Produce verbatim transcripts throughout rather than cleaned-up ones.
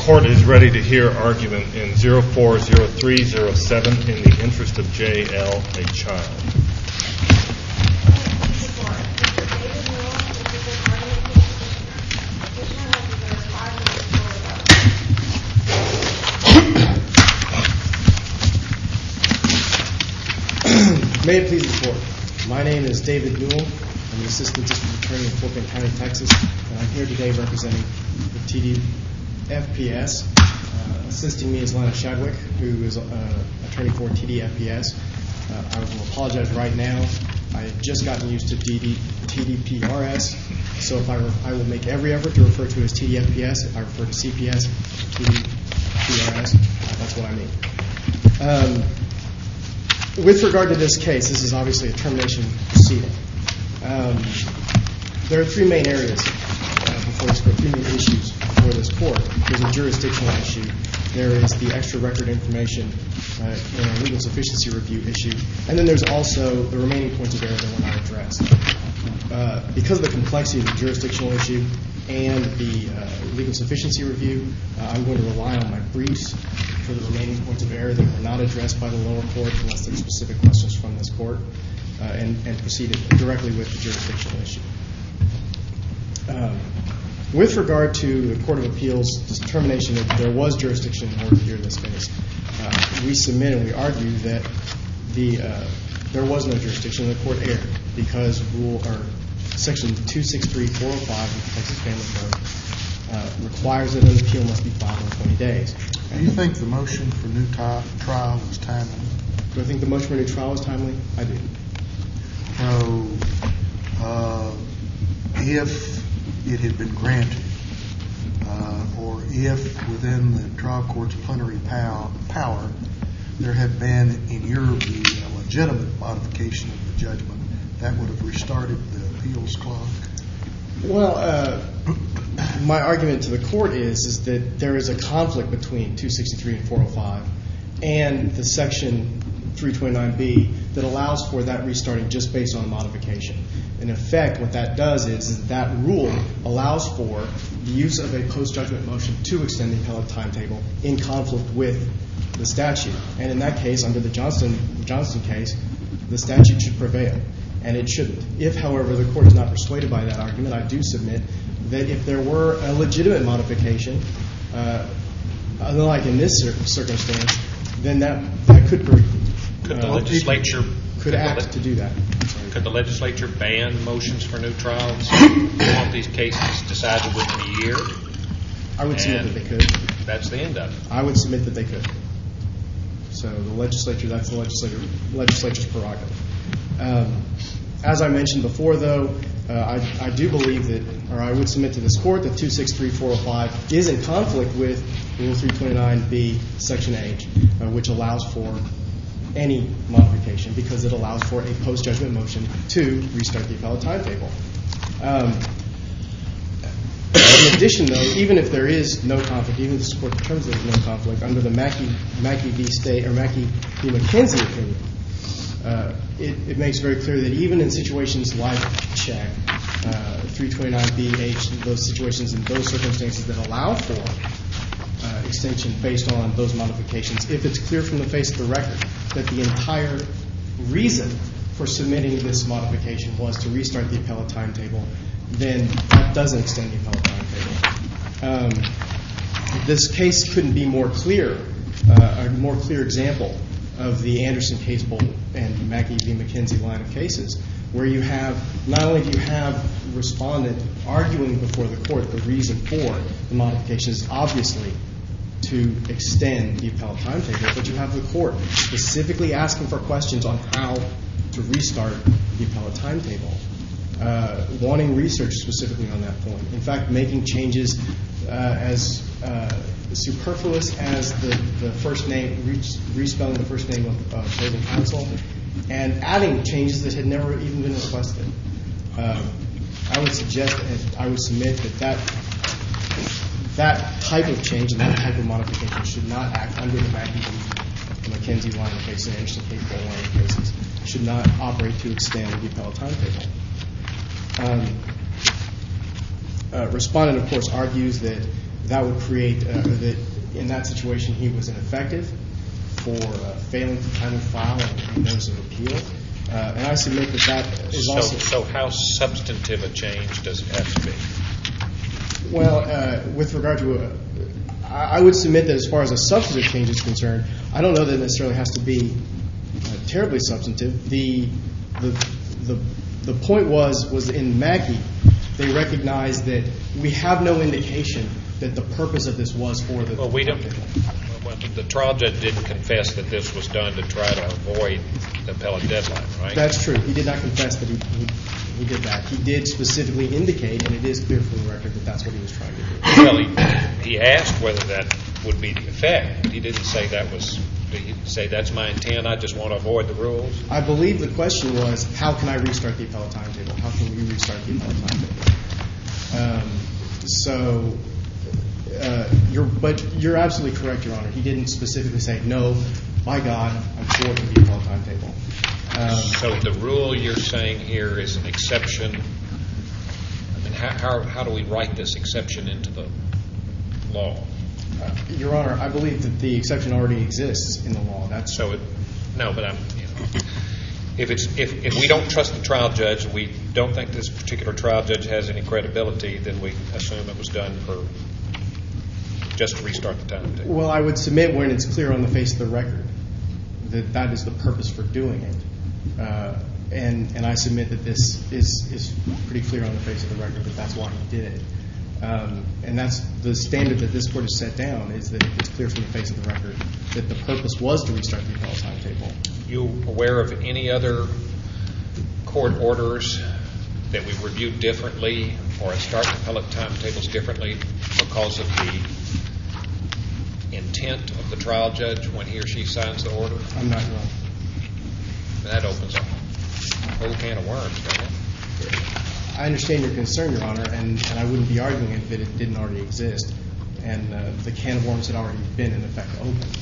Court is ready to hear argument in zero four zero three zero seven in the interest of J L, a child. May it please the Court. My name is David Newell. I'm the Assistant District Attorney in Fort Bend County, Texas, and I'm here today representing the T D F P S. Uh, assisting me is Lana Shadwick, who is uh, attorney for T D F P S. Uh, I will apologize right now. I have just gotten used to T D P R S, so if I, re- I will make every effort to refer to it as T D F P S. If I refer to C P S, T D P R S, uh, that's what I mean. Um, with regard to this case, this is obviously a termination proceeding. Um, there are three main areas uh, before this court, three main issues before this court. There's a jurisdictional issue. There is the extra record information uh, and a legal sufficiency review issue. And then there's also the remaining points of error that were not addressed. Uh, because of the complexity of the jurisdictional issue and the uh, legal sufficiency review, uh, I'm going to rely on my briefs for the remaining points of error that were not addressed by the lower court unless there are specific questions from this court, uh, and, and proceed directly with the jurisdictional issue. Um, with regard to the Court of Appeals' determination that there was jurisdiction in order to hear this case, uh, we submit and we argue that the uh, there was no jurisdiction. The court erred because rule or section two sixty-three point four oh five of the Texas Family Code uh, requires that an appeal must be filed in twenty days. Do you think the motion for new t- trial was timely? Do I think the motion for new trial was timely? I do. So, uh, if it had been granted, uh, or if within the trial court's plenary pow- power there had been, in your view, a legitimate modification of the judgment, that would have restarted the appeals clock? Well, uh, my argument to the court is, is that there is a conflict between two sixty-three and four oh five and the section three twenty-nine B that allows for that restarting just based on modification. In effect, what that does is, is that rule allows for the use of a post-judgment motion to extend the appellate timetable in conflict with the statute. And in that case, under the Johnston Johnston case, the statute should prevail, and it shouldn't. If, however, the court is not persuaded by that argument, I do submit that if there were a legitimate modification, uh, unlike in this cir- circumstance, then that, that could pre- Could the uh, legislature could, could act the le- to do that. Could the legislature ban motions for new trials? You want these cases decided within a year? I would submit And that they could. That's the end of it. I would submit that they could. So the legislature, that's the legislature, legislature's prerogative. Um, as I mentioned before, though, uh, I, I do believe that, or I would submit to this court that two sixty-three point four oh five is in conflict with Rule three twenty-nine B, Section H, uh, which allows for any modification because it allows for a post-judgment motion to restart the appellate timetable. Um, in addition, though, even if there is no conflict, even if the court determines there is no conflict, under the Mackey, Mackey v. State or Mackey v. McKenzie opinion, uh, it, it makes very clear that even in situations like check, uh, three twenty-nine B H, those situations and those circumstances that allow for uh, extension based on those modifications, if it's clear from the face of the record that the entire reason for submitting this modification was to restart the appellate timetable, then that doesn't extend the appellate timetable. Um, this case couldn't be more clear, uh, a more clear example of the Anderson case and Mackey v. McKenzie line of cases, where you have, not only do you have respondent arguing before the court the reason for the modification is obviously to extend the appellate timetable, but you have the court specifically asking for questions on how to restart the appellate timetable, uh, wanting research specifically on that point. In fact, making changes uh, as uh, superfluous as the, the first name, re- respelling the first name of uh, opposing counsel, and adding changes that had never even been requested. Uh, I would suggest, and I would submit that that that type of change and that type of modification should not act under the Mackey v. McKenzie line of cases and Anderson case line of cases, should not operate to extend the appellate timetable. Um, uh, respondent, of course, argues that that would create uh, that in that situation he was ineffective for uh, failing to timely file a notice of appeal. Uh, and I submit that that is So, also... so how substantive a change does it have to be? Well, uh, with regard to... A, I I would submit that as far as a substantive change is concerned, I don't know that it necessarily has to be uh, terribly substantive. The, the, the, the point was, was in Mackey, they recognized that we have no indication that the purpose of this was for the... Well, we don't... Well, the trial judge didn't confess that this was done to try to avoid the appellate deadline, right? That's true. He did not confess that he, he, he did that. He did specifically indicate, and it is clear from the record, that that's what he was trying to do. Well, he, he asked whether that would be the effect, but he didn't say that was... He didn't say, that's my intent, I just want to avoid the rules. I believe the question was, how can I restart the appellate timetable? How can we restart the appellate timetable? Um, so... Uh, you're, but you're absolutely correct, Your Honor. He didn't specifically say, no, by God, I'm for the appellate timetable. Um, so the rule you're saying here is an exception. I mean, how, how, how do we write this exception into the law? uh, Your Honor, I believe that the exception already exists in the law. That's So, it, no, but I'm, you know, if it's if, if we don't trust the trial judge, we don't think this particular trial judge has any credibility, then we assume it was done for just to restart the timetable. Well, I would submit when it's clear on the face of the record that that is the purpose for doing it. Uh, and, and I submit that this is, is pretty clear on the face of the record that that's why he did it. Um, and that's the standard that this Court has set down, is that it's clear from the face of the record that the purpose was to restart the appellate timetable. You aware of any other court orders that we reviewed differently or start appellate timetables differently because of the intent of the trial judge when he or she signs the order? I'm not wrong. That opens up a whole can of worms, doesn't it? I understand your concern, Your Honor, and, and I wouldn't be arguing it that it didn't already exist, and uh, the can of worms had already been, in effect, opened.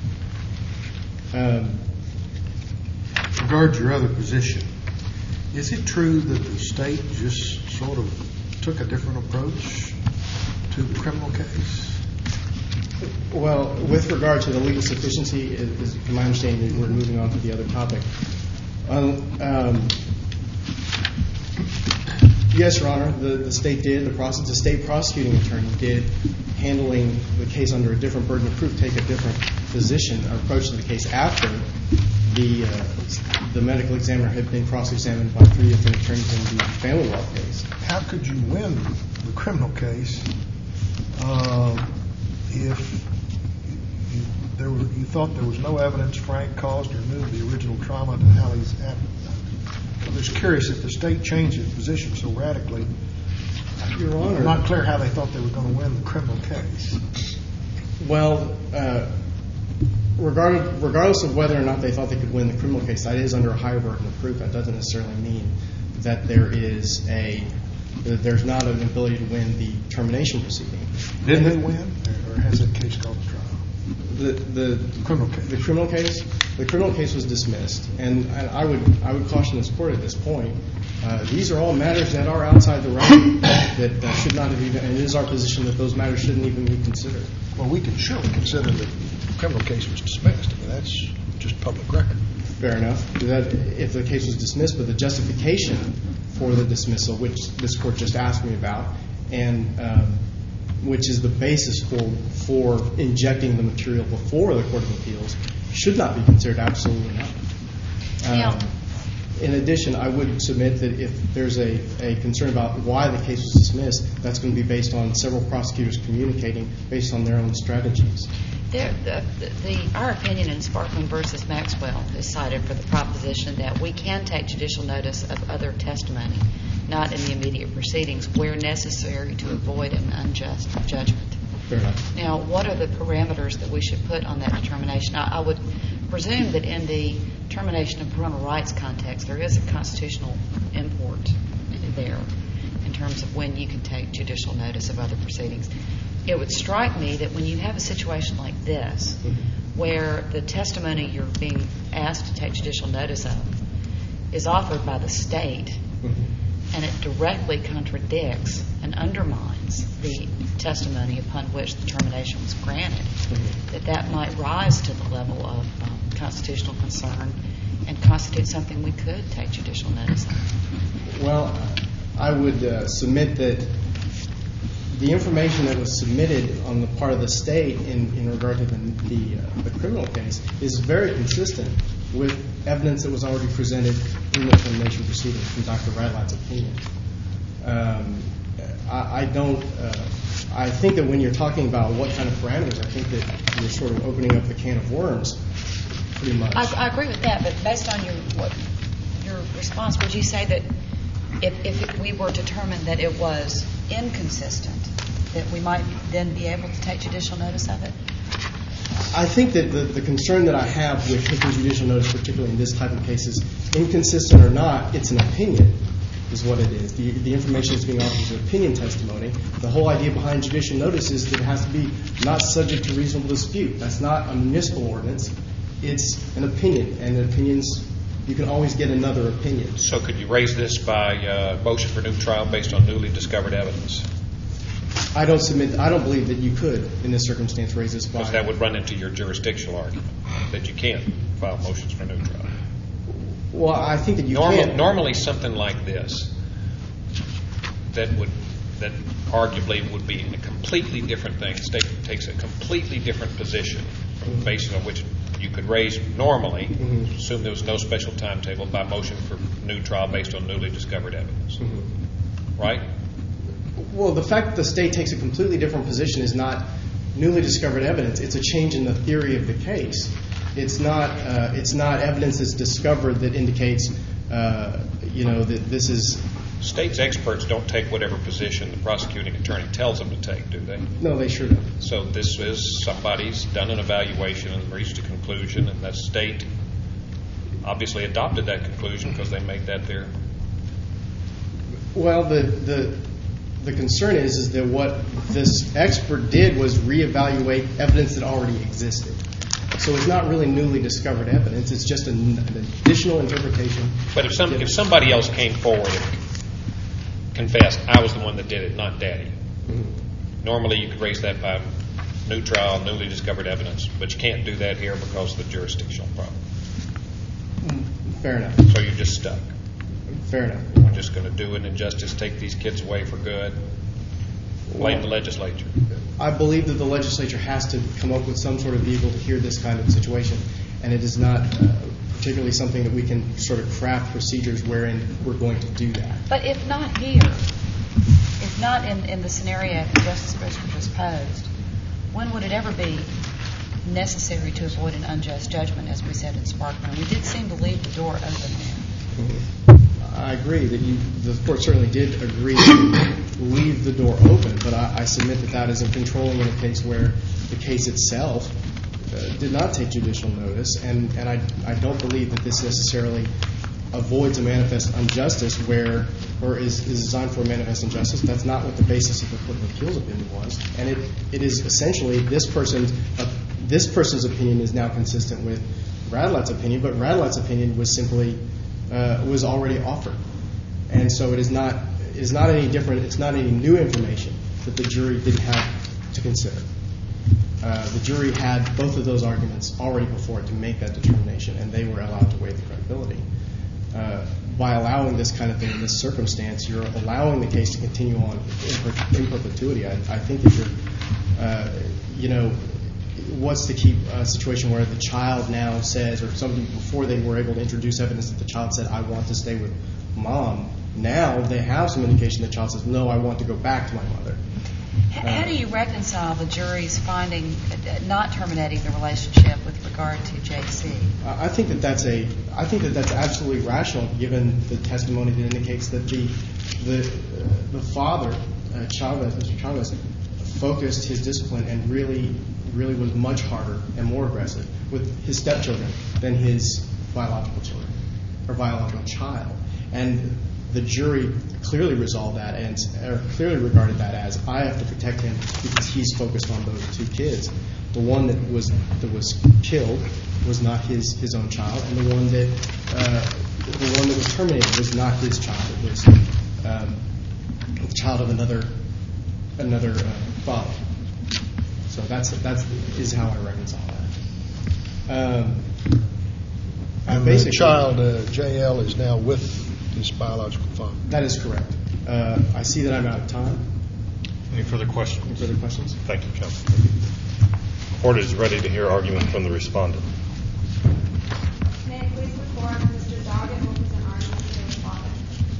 Um, With regard to your other position, is it true that the state just sort of took a different approach to the criminal case? Well, with regard to the legal sufficiency, is, is my understanding that we're moving on to the other topic. Um, um, yes, Your Honor, the, the state did. The, process, the state prosecuting attorney did, handling the case under a different burden of proof, take a different position or approach to the case after the uh, the medical examiner had been cross-examined by three different attorneys in the family law case. How could you win the criminal case uh, if you, there were, you thought there was no evidence Frank caused or knew the original trauma to Hallie's abdomen? I'm just curious if the state changed its position so radically. Your Honor, I'm not clear how they thought they were going to win the criminal case. Well, uh, regardless, regardless of whether or not they thought they could win the criminal case, that is under a higher burden of proof. That doesn't necessarily mean that there is a that there's not an ability to win the termination proceeding. Did they win, or has that case gone to trial? The the criminal case. The criminal case. The criminal case was dismissed, and, and I would I would caution this court at this point. Uh, these are all matters that are outside the record that uh, should not have even. And it is our position that those matters shouldn't even be considered. Well, we can surely consider that the criminal case was dismissed. I mean, that's just public record. Fair enough. That if the case was dismissed, but the justification for the dismissal, which this court just asked me about, and um, which is the basis for for injecting the material before the Court of Appeals, should not be considered. Absolutely not. Yeah. Um, in addition, I would submit that if there's a, a concern about why the case was dismissed, that's going to be based on several prosecutors communicating based on their own strategies. There, the, the, our opinion in Sparkman versus Maxwell is cited for the proposition that we can take judicial notice of other testimony, not in the immediate proceedings, where necessary to avoid an unjust judgment. Fair enough. Now, what are the parameters that we should put on that determination? I, I would presume that in the termination of parental rights context, there is a constitutional import there in terms of when you can take judicial notice of other proceedings. It would strike me that when you have a situation like this, mm-hmm. where the testimony you're being asked to take judicial notice of is offered by the state, mm-hmm. and it directly contradicts and undermines the testimony upon which the termination was granted, that that might rise to the level of um, constitutional concern and constitute something we could take judicial notice of. Well, I would uh, submit that the information that was submitted on the part of the state in, in regard to the, the, uh, the criminal case is very consistent with evidence that was already presented in the termination proceedings from Doctor Radlat's opinion. Um, I, I don't, uh, I think that when you're talking about what kind of parameters, I think that you're sort of opening up the can of worms pretty much. I, I agree with that, but based on your what, your response, would you say that if, if we were to determine that it was inconsistent, that we might then be able to take judicial notice of it? I think that the, the concern that I have with taking judicial notice, particularly in this type of cases, inconsistent or not, it's an opinion, is what it is. The, the information that's being offered is an opinion testimony. The whole idea behind judicial notice is that it has to be not subject to reasonable dispute. That's not a municipal ordinance. It's an opinion, and opinions, you can always get another opinion. So could you raise this by uh, motion for new trial based on newly discovered evidence? I don't submit. I don't believe that you could, in this circumstance, raise this by. Because that would run into your jurisdictional argument that you can't file motions for new trial. Well, I think that you Normal, can. Normally, something like this that would that arguably would be a completely different thing. The state takes a completely different position from the basis on which you could raise normally, mm-hmm. assume there was no special timetable, by motion for new trial based on newly discovered evidence. Mm-hmm. Right? Well, the fact that the state takes a completely different position is not newly discovered evidence. It's a change in the theory of the case. It's not. Uh, it's not evidence that's discovered that indicates, uh, you know, that this is. State's experts don't take whatever position the prosecuting attorney tells them to take, do they? No, they sure don't. So this is somebody's done an evaluation and reached a conclusion, and that state obviously adopted that conclusion because they made that their. Well, the the. The concern is, is that what this expert did was reevaluate evidence that already existed. So it's not really newly discovered evidence. It's just an, an additional interpretation. But if some if somebody else came forward and confessed, I was the one that did it, not Daddy, mm-hmm. normally you could raise that by new trial, newly discovered evidence. But you can't do that here because of the jurisdictional problem. Fair enough. So you're just stuck. Fair enough. We're just going to do an injustice, take these kids away for good, blame well, the legislature. I believe that the legislature has to come up with some sort of vehicle to hear this kind of situation, and it is not uh, particularly something that we can sort of craft procedures wherein we're going to do that. But if not here, if not in, in the scenario that Justice Briscoe just posed, when would it ever be necessary to avoid an unjust judgment, as we said in Sparkman? We did seem to leave the door open there. Mm-hmm. I agree that you, the court certainly did agree to leave the door open, but I, I submit that that isn't controlling in a case where the case itself uh, did not take judicial notice, and, and I, I don't believe that this necessarily avoids a manifest injustice where, or is, is designed for a manifest injustice. That's not what the basis of the Court of Appeals opinion was, and it, it is essentially this person's, uh, this person's opinion is now consistent with Radlat's opinion, but Radlat's opinion was simply Uh, was already offered, and so it is not it is not any different. It's not any new information that the jury didn't have to consider. Uh, the jury had both of those arguments already before it to make that determination, and they were allowed to weigh the credibility. Uh, by allowing this kind of thing in this circumstance, you're allowing the case to continue on in, per- in perpetuity. I, I think that you're, uh, you know. What's to keep a situation where the child now says, or somebody before they were able to introduce evidence that the child said, I want to stay with mom. Now they have some indication the child says, no, I want to go back to my mother. How, how do you reconcile the jury's finding uh, not terminating the relationship with regard to J C? Uh, I think that that's a, I think that that's absolutely rational, given the testimony that indicates that the the uh, the father, uh, Chavez, Mister Chavez, focused his discipline and really. really was much harder and more aggressive with his stepchildren than his biological children or biological child. And the jury clearly resolved that and or clearly regarded that as, I have to protect him because he's focused on those two kids. The one that was that was killed was not his, his own child, and the one that uh, the one that was terminated was not his child. It was um, the child of another another uh, father. So that's that's is how I reconcile that. Um, I And the basically- child, uh, J L, is now with his biological father. That is correct. Uh, I see that I'm out of time. Any further questions? Any further questions? Thank you, Counsel. Court is ready to hear argument from the respondent. May it please the court, Mister Doggett will present argument for the respondent.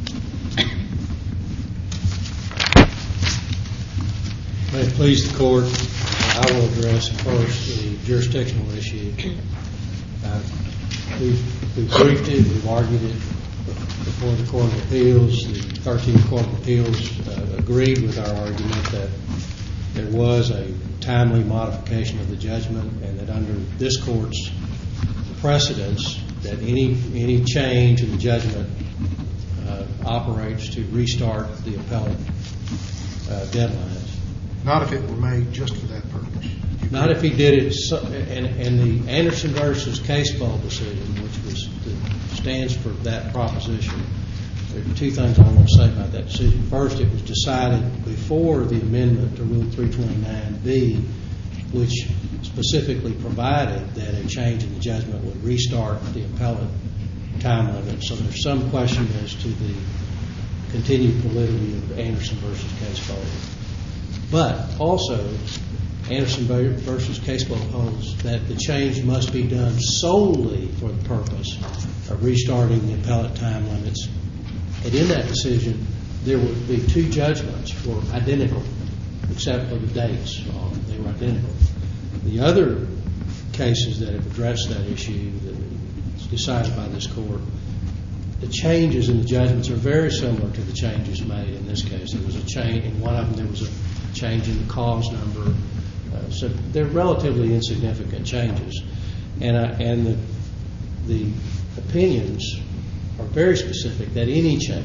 May it please the court, I will address first the jurisdictional issue. Uh, we've, we've briefed it, we've argued it before the Court of Appeals. The thirteenth Court of Appeals uh, agreed with our argument that there was a timely modification of the judgment, and that under this court's precedence, that any any change in the judgment uh, operates to restart the appellate uh, deadlines. Not if it were made just for that purpose. Not if he did it, so, and, and the Anderson versus Casebolt decision, which was the, stands for that proposition. There are two things I want to say about that decision. First, it was decided before the amendment to Rule three twenty-nine B, which specifically provided that a change in the judgment would restart the appellate time limit. So there's some question as to the continued validity of Anderson versus Casebolt. But also, Anderson versus Casebolt holds that the change must be done solely for the purpose of restarting the appellate time limits. And in that decision, there would be two judgments were identical, except for the dates. Uh, they were identical. The other cases that have addressed that issue that was decided by this court, the changes in the judgments are very similar to the changes made in this case. There was a change in one of them. There was a change in the cause number. Uh, so they're relatively insignificant changes, and uh, and the the opinions are very specific that any change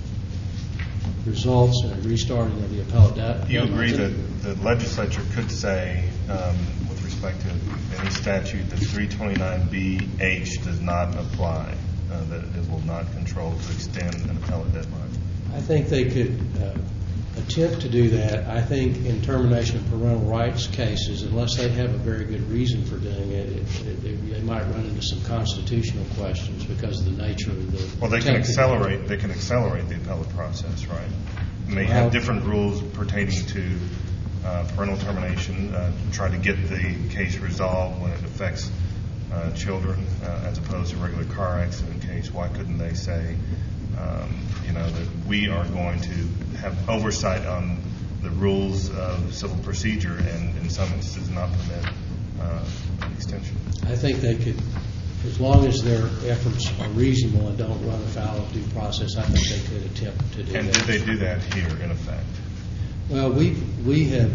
results in a restarting of the appellate deadline. Do you agree that the legislature could say, um, with respect to any statute, that three twenty-nine B H does not apply, uh, that it will not control to extend an appellate deadline? I think they could uh, attempt to do that. I think in termination of parental rights cases, unless they have a very good reason for doing it, it, it they, they might run into some constitutional questions because of the nature of the. Well, they can accelerate. They can accelerate the appellate process, right? And they have different rules pertaining to uh, parental termination. Uh, try to get the case resolved when it affects uh, children, uh, as opposed to a regular car accident case. Why couldn't they say, um, you know, that we are going to have oversight on the rules of civil procedure, and in some instances not permit uh, an extension? I think they could, as long as their efforts are reasonable and don't run afoul of due process, I think they could attempt to do And that. did they do that here, in effect? Well, we we have.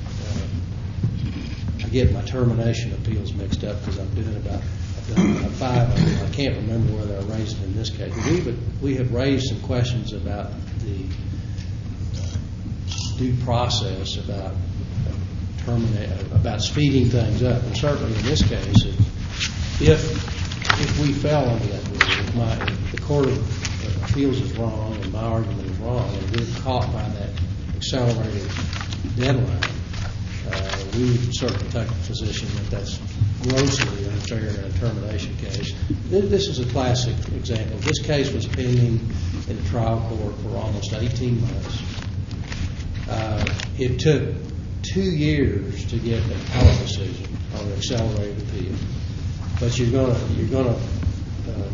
Uh, I get my termination appeals mixed up because I'm doing about I've done about five of them. I can't remember whether I raised them in this case. We would, we have raised some questions about the uh, due process, about uh, terminate, about speeding things up, and certainly in this case, if if, if we fell under that rule, if, my, if the Court of Appeals is wrong and my argument is wrong, and we're caught by that accelerated deadline, uh, we would certainly take the position that that's grossly unfair in a termination case. This is a classic example. This case was pending in the trial court for almost eighteen months. Uh, it took two years to get an appellate decision on an accelerated appeal. But you're gonna you're gonna uh,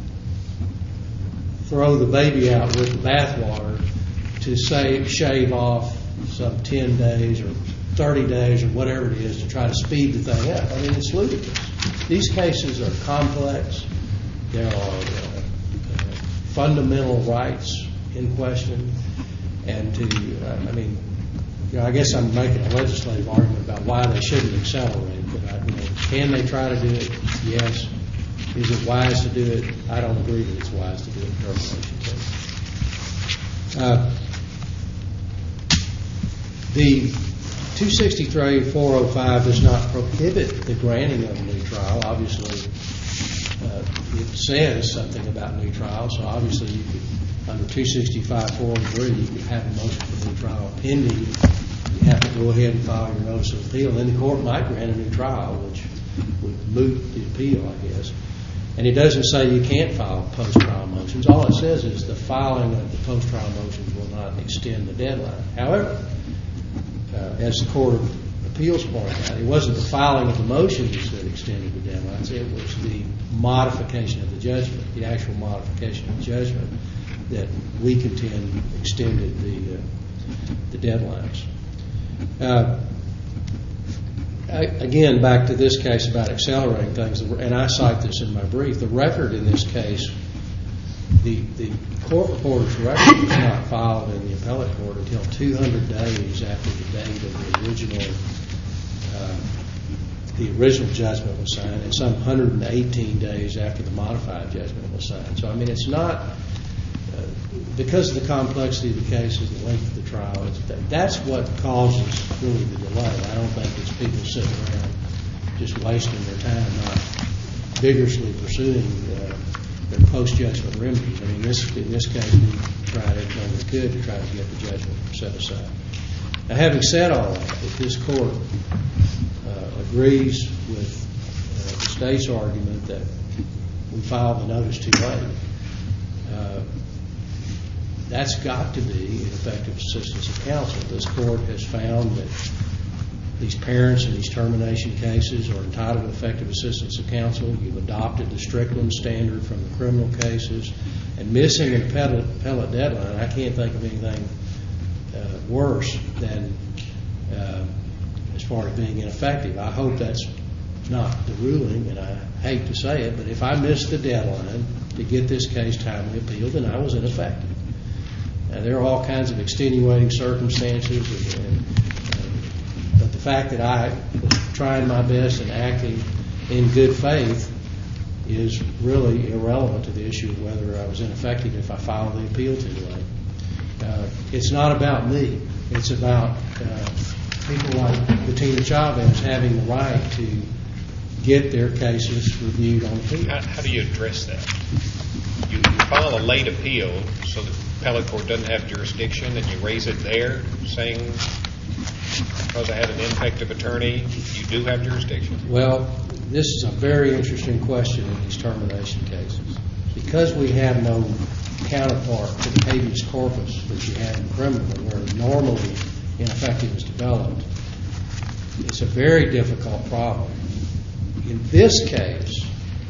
throw the baby out with the bathwater to save shave off some ten days or thirty days or whatever it is to try to speed the thing up. I mean, it's ludicrous. These cases are complex. There are uh, uh, fundamental rights in question, and to uh, I mean, you know, I guess I'm making a legislative argument about why they shouldn't accelerate. But I, you know, can they try to do it? Yes. Is it wise to do it? I don't agree that it's wise to do it in termination case. Uh, the two sixty-three four oh five does not prohibit the granting of a new trial. Obviously, uh, it says something about new trial, so obviously you could, under two sixty-five four and three, you can have a motion for new trial pending. You have to go ahead and file your notice of appeal. Then the court might grant a new trial, which would moot the appeal, I guess. And it doesn't say you can't file post-trial motions. All it says is the filing of the post-trial motions will not extend the deadline. However, uh, as the Court of Appeals pointed out, it wasn't the filing of the motions that extended the deadlines. It was the modification of the judgment, the actual modification of the judgment that we contend extended the, uh, the deadlines. Uh, I, again, back to this case about accelerating things, and I cite this in my brief, the record in this case, the, the court reporter's record was not filed in the appellate court until two hundred days after the date of the original uh, the original judgment was signed, and some one hundred eighteen days after the modified judgment was signed. So, I mean, it's not, uh, because of the complexity of the cases, the length of the trial, it's, that's what causes really the delay. I don't think it's people sitting around just wasting their time not vigorously pursuing uh, their post-judgment remedies. I mean, this, in this case, we tried everything we could to try to get the judgment set aside. Now, having said all that, if this court uh, agrees with uh, the state's argument that we filed the notice too late, uh, that's got to be ineffective assistance of counsel. This court has found that these parents in these termination cases are entitled to effective assistance of counsel. You've adopted the Strickland standard from the criminal cases. And missing an appellate, appellate deadline, I can't think of anything uh, worse than uh, as far as being ineffective. I hope that's not the ruling, and I hate to say it, but if I missed the deadline to get this case timely appealed, then I was ineffective. Now, there are all kinds of extenuating circumstances, and, and, uh, but the fact that I was trying my best and acting in good faith is really irrelevant to the issue of whether I was ineffective if I filed the appeal too late. Uh, it's not about me. It's about uh, people like Bettina Chavez having the right to get their cases reviewed on appeal. How, how do you address that? You, you file a late appeal so the appellate court doesn't have jurisdiction, and you raise it there, saying because I had an ineffective attorney, you do have jurisdiction? Well, this is a very interesting question in these termination cases. Because we have no counterpart to the habeas corpus that you have in criminal, where normally ineffective is developed, it's a very difficult problem. In this case,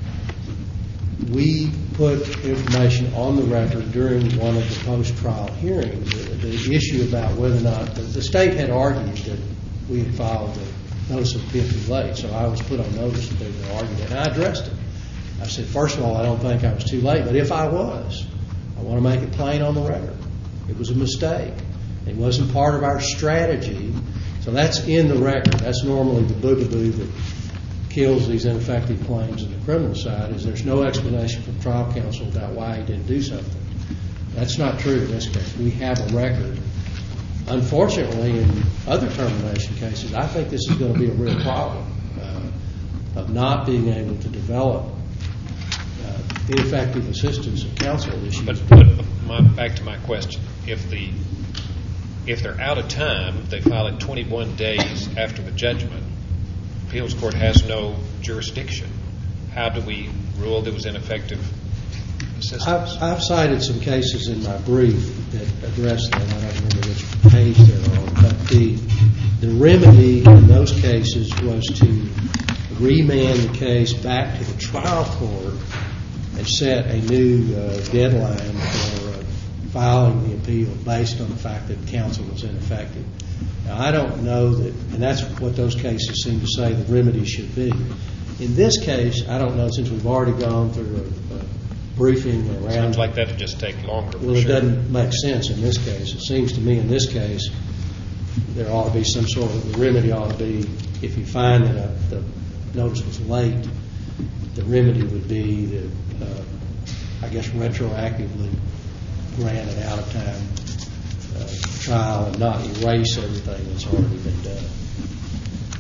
we put information on the record during one of the post-trial hearings. The, the issue about whether or not the, the state had argued that we had filed the notice of appeal too late, so I was put on notice that they were arguing it, and I addressed it. I said, first of all, I don't think I was too late, but if I was, I want to make it plain on the record. It was a mistake. It wasn't part of our strategy, so that's in the record. That's normally the boogaboo that kills these ineffective claims in the criminal side, is there's no explanation from trial counsel about why he didn't do something. That's not true in this case. We have a record. Unfortunately, in other termination cases, I think this is going to be a real problem uh, of not being able to develop uh, ineffective assistance of counsel issues. But, but my, back to my question, if the if they're out of time, they file it twenty-one days after the judgment, appeals court has no jurisdiction. How do we rule there was ineffective assistance? I've, I've cited some cases in my brief that address that. I don't remember which page they're on, but the the remedy in those cases was to remand the case back to the trial court and set a new uh, deadline for uh, filing the appeal based on the fact that counsel was ineffective. Now, I don't know that, and that's what those cases seem to say the remedy should be. In this case, I don't know, since we've already gone through a, a briefing around. Sounds like that would just take longer. Well, for it sure. doesn't make sense in this case. It seems to me in this case there ought to be some sort of, the remedy ought to be, if you find that a, the notice was late, the remedy would be to, uh, I guess, retroactively grant an out-of-time uh, trial and not erase everything that's already been done.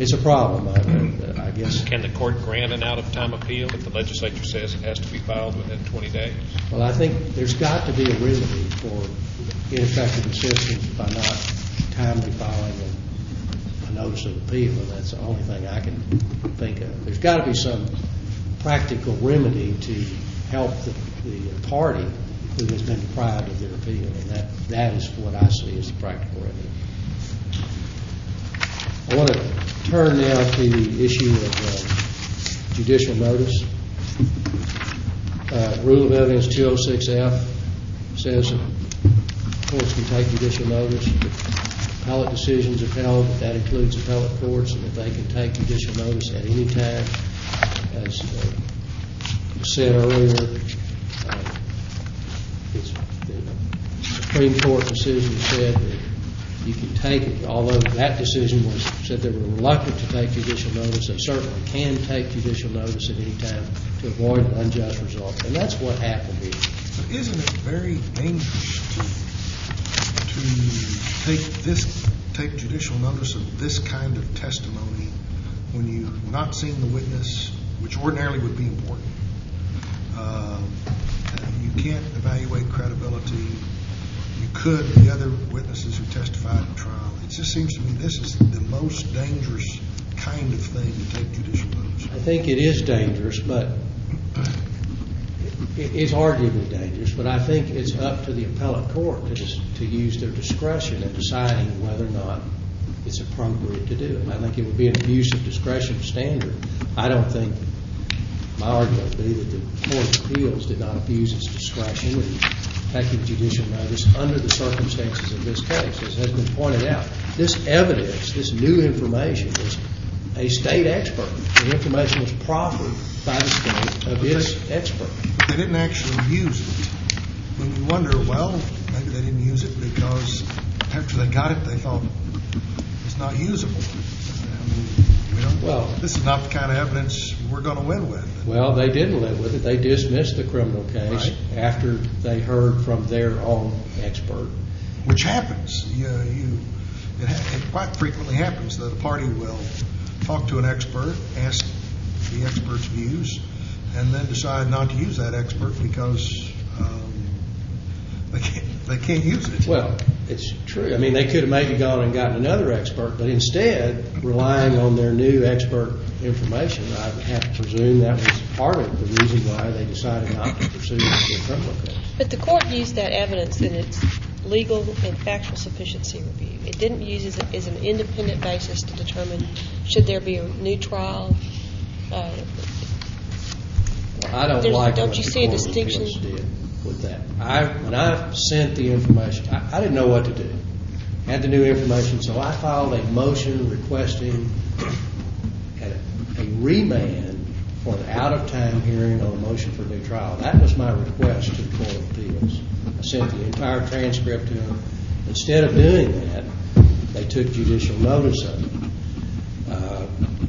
it's a problem, I, I guess. Can the court grant an out-of-time appeal if the legislature says it has to be filed within twenty days? Well, I think there's got to be a remedy for ineffective assistance by not timely filing a, a notice of appeal, and that's the only thing I can think of. There's got to be some practical remedy to help the, the party who has been deprived of their appeal, and that, that is what I see as the practical remedy. I want to turn now to the issue of uh, judicial notice. Uh, Rule of Evidence two oh six F says that courts can take judicial notice. Appellate decisions have held that that includes appellate courts, and that they can take judicial notice at any time. As uh, said earlier, uh, it's, the Supreme Court decision said that you can take it, although that decision was said they were reluctant to take judicial notice. They certainly can take judicial notice at any time to avoid an unjust result, and that's what happened here. But isn't it very dangerous to, to take this, take judicial notice of this kind of testimony when you've not seen the witness, which ordinarily would be important? Uh, you can't evaluate credibility. You could, the other witnesses who testified in trial. It just seems to me this is the most dangerous kind of thing to take judicial notice. I think it is dangerous, but it's arguably dangerous, but I think it's up to the appellate court to, dis- to use their discretion in deciding whether or not it's appropriate to do it. I think it would be an abuse of discretion standard. I don't think, my argument would be that the Court of Appeals did not abuse its discretion in taking judicial notice under the circumstances of this case. As has been pointed out, this evidence, this new information was a state expert. The information was proffered by the state of its expert. But they didn't actually use it. When you wonder, well, maybe they didn't use it because after they got it, they thought it's not usable. I mean, we don't, well, this is not the kind of evidence we're going to win with. Well, they didn't live with it. They dismissed the criminal case right. after they heard from their own expert. Which happens. You, you, it, ha- it quite frequently happens that a party will talk to an expert, ask the expert's views, and then decide not to use that expert because um, they can't they can't use it. Well, it's true. I mean, they could have maybe gone and gotten another expert, but instead, relying on their new expert information, I would have to presume that was part of the reason why they decided not to pursue the criminal case. But the court used that evidence in its legal and factual sufficiency review. It didn't use it as, as an independent basis to determine should there be a new trial. Uh, I don't like don't what you the see a Court of distinction Appeals did with that. I when I sent the information, I, I didn't know what to do. I had the new information, so I filed a motion requesting a, a remand for an out-of-time hearing on a motion for a new trial. That was my request to the Court of Appeals. I sent the entire transcript to them. Instead of doing that, they took judicial notice of it. Uh,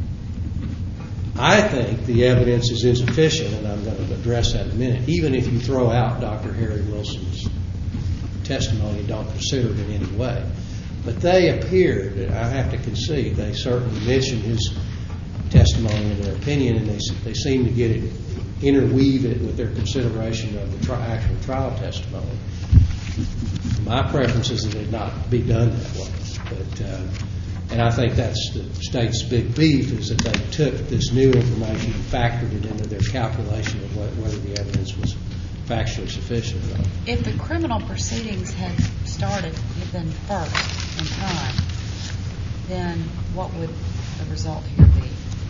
I think the evidence is insufficient, and I'm going to address that in a minute, even if you throw out Doctor Harry Wilson's testimony and don't consider it in any way. But they appeared, and I have to concede, they certainly mentioned his testimony in their opinion, and they, they seem to get it, interweave it with their consideration of the tri- actual trial testimony. My preference is that it not be done that way. But, uh, and I think that's the state's big beef, is that they took this new information and factored it into their calculation of what, whether the evidence was factually sufficient or not. If the criminal proceedings had started within first in time, then what would the result here be?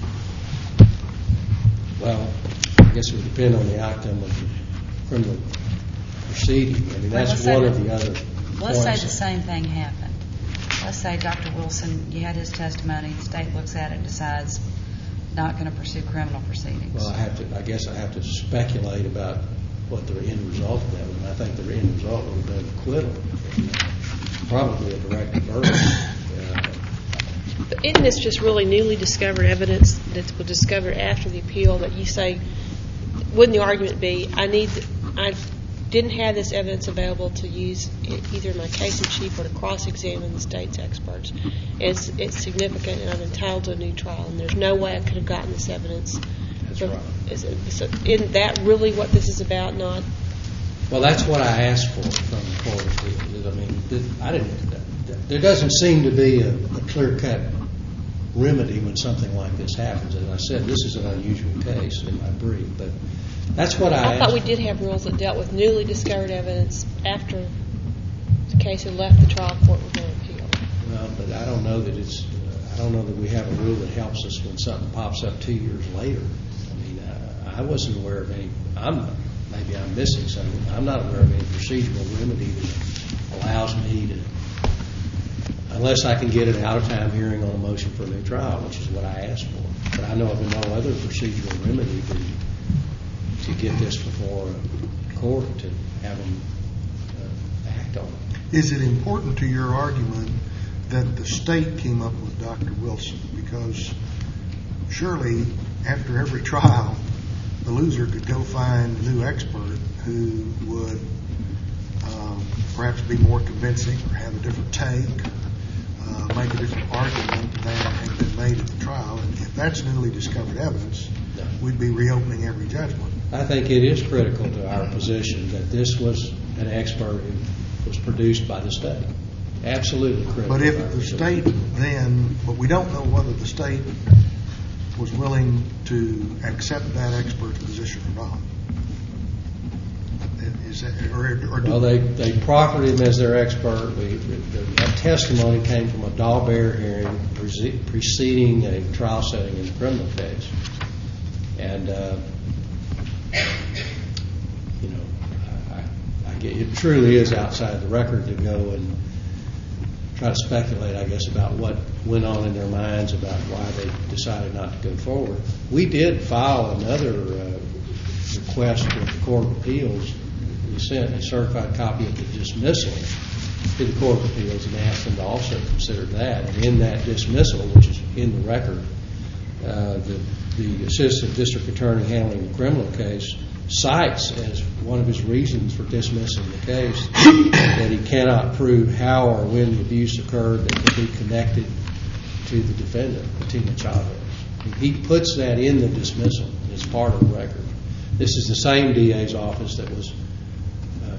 Well, I guess it would depend on the outcome of the criminal proceeding. I mean, that's Well, one let's of the other Let's say points. the same thing happened. Let's say Doctor Wilson, you had his testimony, the state looks at it and decides not going to pursue criminal proceedings. Well, I have to. I guess I have to speculate about what the end result of that would. I think the end result would have been acquittal, probably a directed verdict. Uh, But isn't this just really newly discovered evidence that was discovered after the appeal that you say, wouldn't the argument be, I need, I didn't have this evidence available to use e- either in my case in chief or to cross-examine the state's experts. It's, it's significant, and I'm entitled to a new trial, and there's no way I could have gotten this evidence. That's from, right. Is it, so isn't that really what this is about, not? Well, that's what I asked for from the Court of Appeals. I mean, th- I didn't. There doesn't seem to be a, a clear-cut remedy when something like this happens. As I said, this is an unusual case in my brief, but that's what I, I asked. thought we did have rules that dealt with newly discovered evidence after the case had left the trial court with no appeal. Well, but I don't know that it's. Uh, I don't know that we have a rule that helps us when something pops up two years later. I mean, uh, I wasn't aware of any. I'm maybe I'm missing something. I'm not aware of any procedural remedy that allows me to, unless I can get an out-of-time hearing on a motion for a new trial, which is what I asked for. But I know of no other procedural remedy to, to get this before a court to have them uh, act on it. Is it important to your argument that the state came up with Doctor Wilson? Because surely after every trial, the loser could go find a new expert who would um, perhaps be more convincing or have a different take, uh, make a different argument than had been made at the trial. And if that's newly discovered evidence, No. we'd be reopening every judgment. I think it is critical to our position that this was an expert who was produced by the state. Absolutely critical. But to if our the position. state then, but we don't know whether the state was willing to accept that expert's position or not. Is that, or, or do Well, they, they proffered him as their expert. We, the, that testimony came from a Dahlberg hearing prece- preceding a trial setting in a criminal case. And, uh, you know, I, I get, it truly is outside the record to go and try to speculate, I guess, about what went on in their minds about why they decided not to go forward. We did file another uh, request with the Court of Appeals. We sent a certified copy of the dismissal to the Court of Appeals and asked them to also consider that. And in that dismissal, which is in the record, uh, the, the Assistant District Attorney handling the criminal case cites as one of his reasons for dismissing the case that he cannot prove how or when the abuse occurred that could be connected to the defendant, Fatima Chavez. He puts that in the dismissal as part of the record. This is the same D A's office that was uh,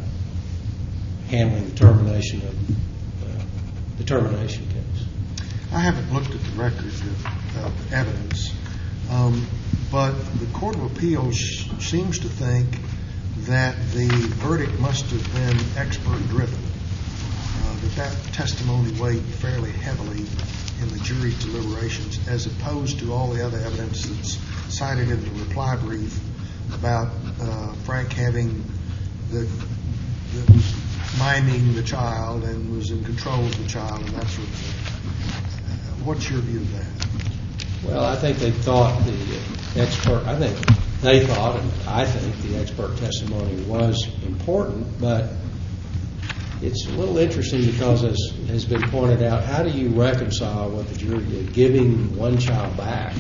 handling the termination of uh, the termination case. I haven't looked at the record of, of evidence, um, but the Court of Appeals seems to think that the verdict must have been expert-driven, uh, that that testimony weighed fairly heavily in the jury's deliberations, as opposed to all the other evidence that's cited in the reply brief about uh, Frank having the, that was minding the child and was in control of the child and that sort of thing. Uh, what's your view of that? Well, I think they thought the expert, I think they thought, and I think the expert testimony was important, but it's a little interesting because, as has been pointed out, how do you reconcile what the jury did, giving one child back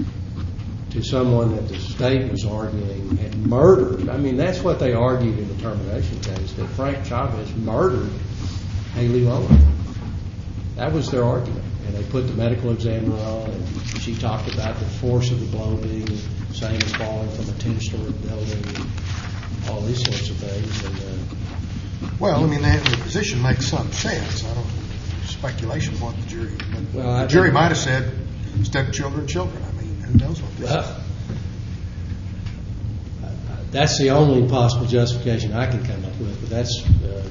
to someone that the state was arguing had murdered? I mean, that's what they argued in the termination case, that Frank Chavez murdered Haley Lowen. That was their argument. And they put the medical examiner on, and she talked about the force of the blow being the same as falling from a ten-story building, and all these sorts of things. And, uh, Well, I mean, the, the position makes some sense. I don't speculation what the jury. But Well, I the jury think- might have said stepchildren, children. I mean, who knows what this well, that's the only possible justification I can come up with, but that's uh,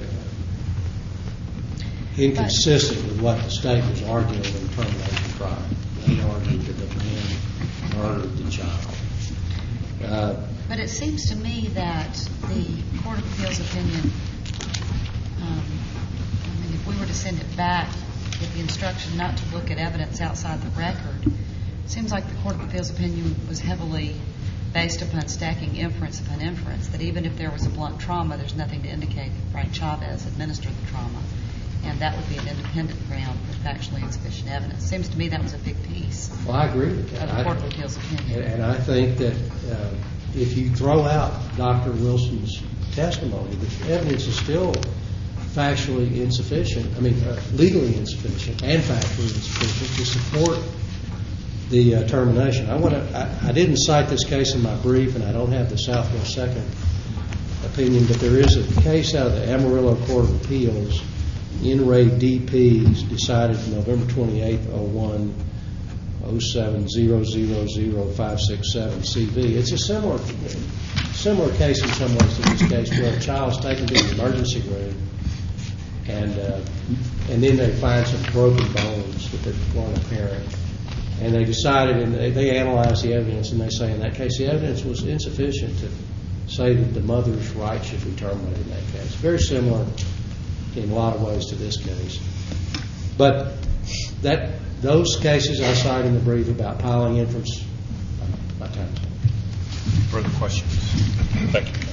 inconsistent with what the state was arguing in the termination trial. They argued that the man murdered the child. Uh, But it seems to me that the Court of Appeals opinion, um, I mean, if we were to send it back with the instruction not to look at evidence outside the record, it seems like the Court of Appeals opinion was heavily based upon stacking inference upon inference, that even if there was a blunt trauma, there's nothing to indicate that Frank Chavez administered the trauma. And that would be an independent ground for factually insufficient evidence. Seems to me that was a big piece well, I agree with that. of the Court of I- Appeals opinion. And, and I think that uh, if you throw out Doctor Wilson's testimony, the evidence is still factually insufficient, I mean, uh, legally insufficient and factually insufficient to support the uh, termination. I want to. I, I didn't cite this case in my brief, and I don't have the Southwest Second opinion, but there is a case out of the Amarillo Court of Appeals, in re D Ps, decided November twenty-eighth, oh one, oh seven, zero zero zero five six seven C V. It's a similar similar case in some ways to this case, where a child is taken to the emergency room, and uh, and then they find some broken bones that weren't apparent. And they decided, and they, they analyzed the evidence, and they say in that case the evidence was insufficient to say that the mother's rights should be terminated in that case. Very similar in a lot of ways to this case. But that those cases I cite in the brief about piling inference, my time's up. Further questions? Thank you.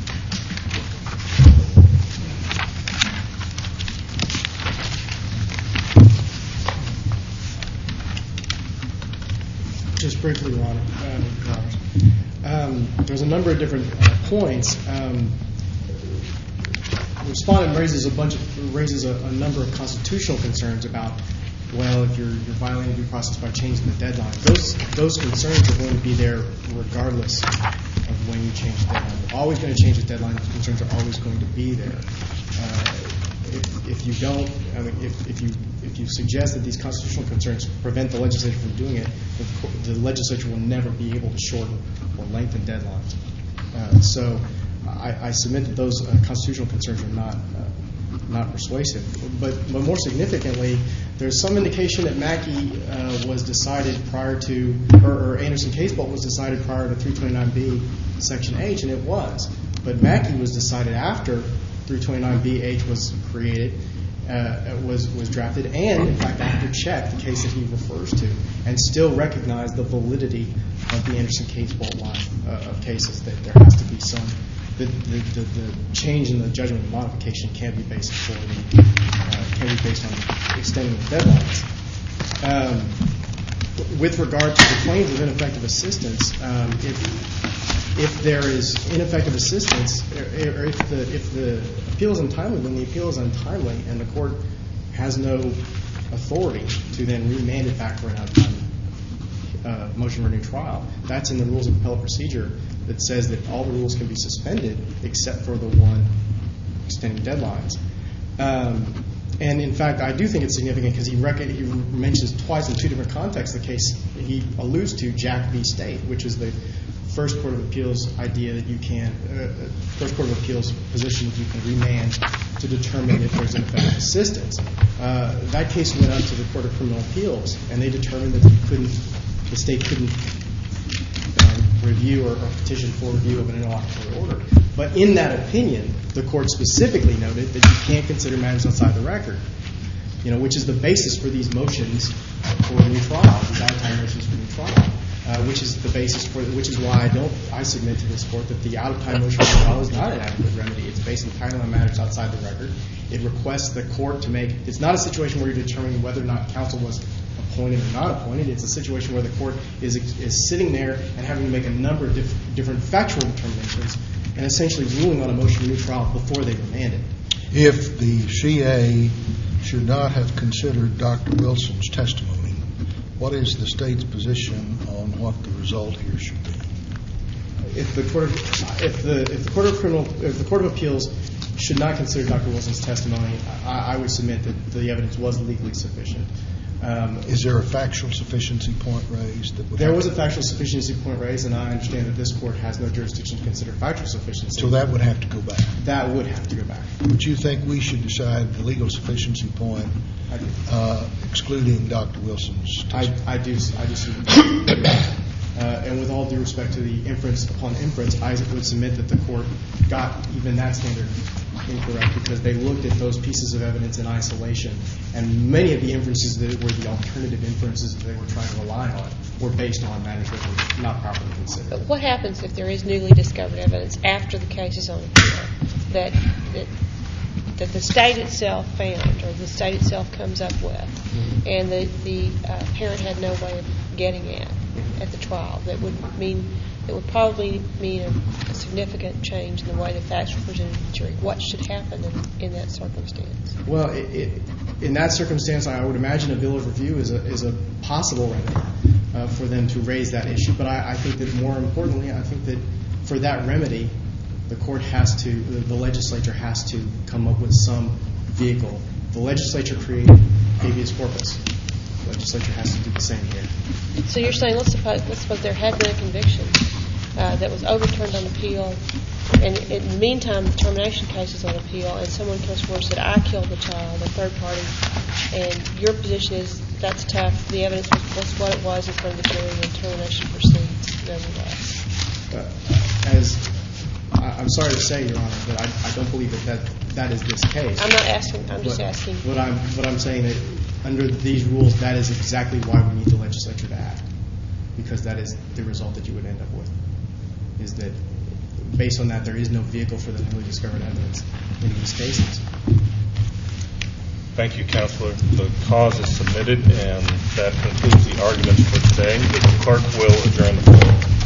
Just briefly, Ron, um, um, there's a number of different uh, points. Um, the respondent raises a bunch of raises a, a number of constitutional concerns about, well, if you're, you're violating due process by changing the deadline. Those those concerns are going to be there regardless of when you change the deadline. You're always going to change the deadline. Those concerns are always going to be there. Uh, if, if you don't, I mean, if, if you if you suggest that these constitutional concerns prevent the legislature from doing it, the, the legislature will never be able to shorten or lengthen deadlines. Uh, so I, I submit that those uh, constitutional concerns are not uh, not persuasive. But, but more significantly, there's some indication that Mackey uh, was decided prior to, or, or Anderson Case Bolt was decided prior to three twenty-nine B Section H, and it was. But Mackey was decided after three twenty-nine B H was created, uh, was was drafted, and in fact after Check, the case that he refers to, and still recognized the validity of the Anderson Case Bolt line uh, of cases, that there has to be some. The, the, the, the change in the judgment and modification can be based for the uh, can be based on extending the deadlines. Um, with regard to the claims of ineffective assistance, um, if if there is ineffective assistance, or, or if the if the appeal is untimely, then the appeal is untimely, and the court has no authority to then remand it back for an out-of-time uh, motion for a new trial. That's in the rules of appellate procedure that says that all the rules can be suspended except for the one extending deadlines. Um, and in fact, I do think it's significant because he, rec- he mentions twice in two different contexts the case he alludes to, Jack v. State, which is the first court of appeals idea that you can, uh, first court of appeals position that you can remand to determine if there's ineffective assistance. Uh, that case went up to the Court of Criminal Appeals, and they determined that you couldn't, the state couldn't review or, or petition for review of an interlocutory order. But in that opinion, the court specifically noted that you can't consider matters outside the record, you know, which is the basis for these motions for a new trial, these out-of-time motions for a new trial, uh, which is the basis for, which is why I don't, I submit to this court that the out-of-time motion for trial is not an adequate remedy. It's based entirely on matters outside the record. It requests the court to make, it's not a situation where you're determining whether or not counsel was appointed or not appointed. It's a situation where the court is is sitting there and having to make a number of diff- different factual determinations and essentially ruling on a motion for new trial before they remand it. If the C A should not have considered Doctor Wilson's testimony, what is the state's position on what the result here should be? If the court, of, if the if the court of criminal, if the court of appeals should not consider Doctor Wilson's testimony, I, I would submit that the evidence was legally sufficient. Um, Is there a factual sufficiency point raised? That would there was a factual sufficiency point raised, and I understand that this court has no jurisdiction to consider factual sufficiency. So that would have to go back. That would have to go back. But you think we should decide the legal sufficiency point, I do. uh, excluding Doctor Wilson's testimony? I, I do. I do see that. Uh, and with all due respect to the inference upon inference, I would submit that the court got even that standard incorrect because they looked at those pieces of evidence in isolation, and many of the inferences that were the alternative inferences that they were trying to rely on were based on matters that were not properly considered. But what happens if there is newly discovered evidence after the case is on appeal that, that that the state itself found or the state itself comes up with, mm-hmm. and the, the uh, parent had no way of getting at at the trial that would mean it would probably mean a, a significant change in the way the facts were presented to the jury. What should happen in, in that circumstance? Well, it, it, in that circumstance, I would imagine a bill of review is a, is a possible remedy uh, for them to raise that issue. But I, I think that more importantly, I think that for that remedy, the court has to, the, the legislature has to come up with some vehicle. The legislature created habeas corpus. The legislature has to do the same here. So you're saying, let's suppose, let's suppose there had been a conviction uh, that was overturned on appeal, and in the meantime, the termination case is on appeal, and someone comes forward and said, I killed the child, a third party, and your position is that's tough, the evidence was, was what it was in front of the jury, and termination proceeds nevertheless. Uh, as I, I'm sorry to say, Your Honor, but I, I don't believe that, that that is this case. I'm not asking, I'm just but, asking. But I'm, but I'm saying that under these rules, that is exactly why we need the legislature to act, because that is the result that you would end up with, is that based on that, there is no vehicle for the newly discovered evidence in these cases. Thank you, Counselor. The cause is submitted, and that concludes the arguments for today. The clerk will adjourn the court.